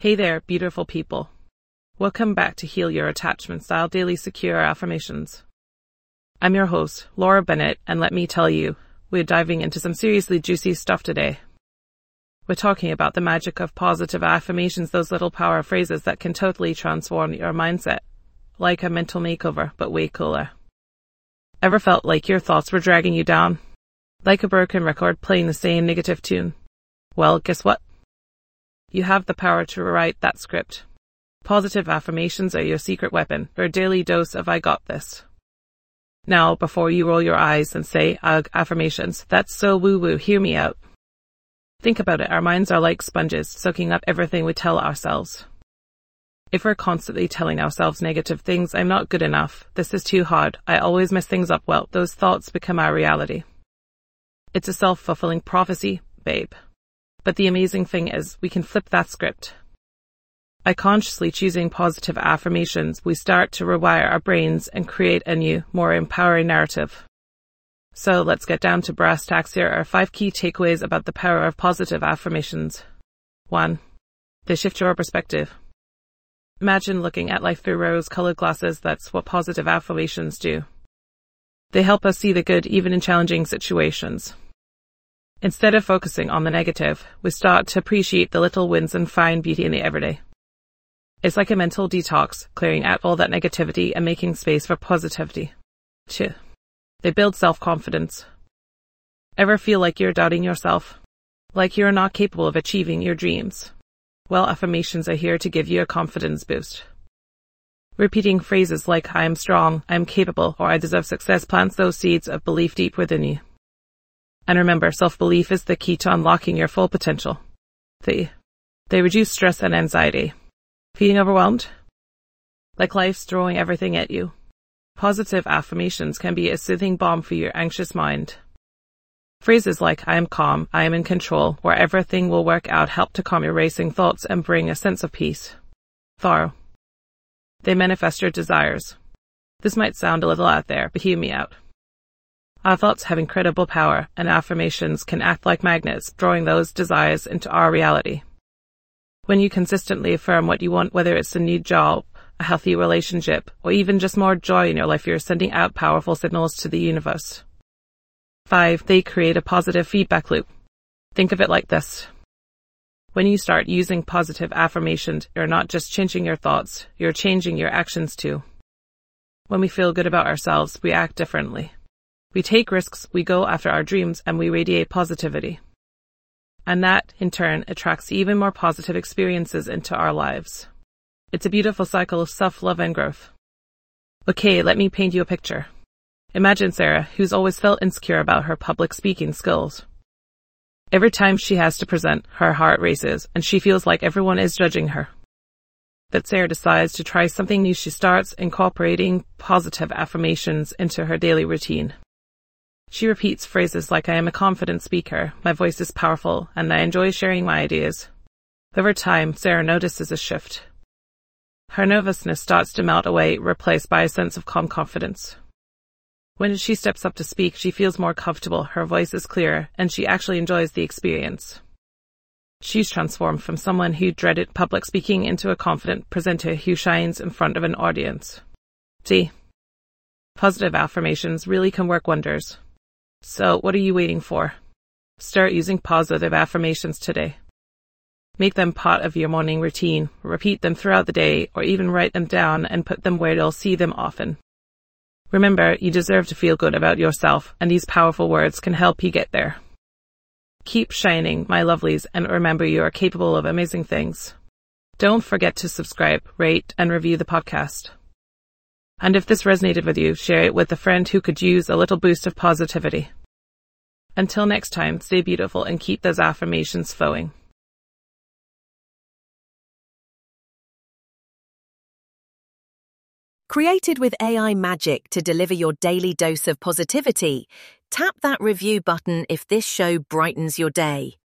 Hey there, beautiful people. Welcome back to Heal Your Attachment Style Daily Secure Affirmations. I'm your host, Laura Bennett, and let me tell you, we're diving into some seriously juicy stuff today. We're talking about the magic of positive affirmations, those little power phrases that can totally transform your mindset, like a mental makeover, but way cooler. Ever felt like your thoughts were dragging you down? Like a broken record playing the same negative tune? Well, guess what? You have the power to rewrite that script. Positive affirmations are your secret weapon, your daily dose of I got this. Now, before you roll your eyes and say, ugh, affirmations, that's so woo-woo, hear me out. Think about it, our minds are like sponges, soaking up everything we tell ourselves. If we're constantly telling ourselves negative things, I'm not good enough, this is too hard, I always mess things up, well, those thoughts become our reality. It's a self-fulfilling prophecy, babe. But the amazing thing is, we can flip that script. By consciously choosing positive affirmations, we start to rewire our brains and create a new, more empowering narrative. So let's get down to brass tacks. Here are 5 key takeaways about the power of positive affirmations. 1. They shift your perspective. Imagine looking at life through rose-colored glasses. That's what positive affirmations do. They help us see the good even in challenging situations. Instead of focusing on the negative, we start to appreciate the little wins and find beauty in the everyday. It's like a mental detox, clearing out all that negativity and making space for positivity. 2. They build self-confidence. Ever feel like you're doubting yourself? Like you're not capable of achieving your dreams? Well, affirmations are here to give you a confidence boost. Repeating phrases like I am strong, I am capable, or I deserve success plants those seeds of belief deep within you. And remember, self-belief is the key to unlocking your full potential. 3. They reduce stress and anxiety. Feeling overwhelmed? Like life's throwing everything at you? Positive affirmations can be a soothing balm for your anxious mind. Phrases like I am calm, I am in control, or everything will work out help to calm your racing thoughts and bring a sense of peace. 4. They manifest your desires. This might sound a little out there, but hear me out. Our thoughts have incredible power, and affirmations can act like magnets, drawing those desires into our reality. When you consistently affirm what you want, whether it's a new job, a healthy relationship, or even just more joy in your life, you're sending out powerful signals to the universe. 5. They create a positive feedback loop. Think of it like this. When you start using positive affirmations, you're not just changing your thoughts, you're changing your actions too. When we feel good about ourselves, we act differently. We take risks, we go after our dreams, and we radiate positivity. And that, in turn, attracts even more positive experiences into our lives. It's a beautiful cycle of self-love and growth. Okay, let me paint you a picture. Imagine Sarah, who's always felt insecure about her public speaking skills. Every time she has to present, her heart races, and she feels like everyone is judging her. But Sarah decides to try something new. She starts incorporating positive affirmations into her daily routine. She repeats phrases like I am a confident speaker, my voice is powerful, and I enjoy sharing my ideas. Over time, Sarah notices a shift. Her nervousness starts to melt away, replaced by a sense of calm confidence. When she steps up to speak, she feels more comfortable, her voice is clearer, and she actually enjoys the experience. She's transformed from someone who dreaded public speaking into a confident presenter who shines in front of an audience. See, positive affirmations really can work wonders. So, what are you waiting for? Start using positive affirmations today. Make them part of your morning routine, repeat them throughout the day, or even write them down and put them where you'll see them often. Remember, you deserve to feel good about yourself, and these powerful words can help you get there. Keep shining, my lovelies, and remember you are capable of amazing things. Don't forget to subscribe, rate, and review the podcast. And if this resonated with you, share it with a friend who could use a little boost of positivity. Until next time, stay beautiful and keep those affirmations flowing. Created with AI magic to deliver your daily dose of positivity, tap that review button if this show brightens your day.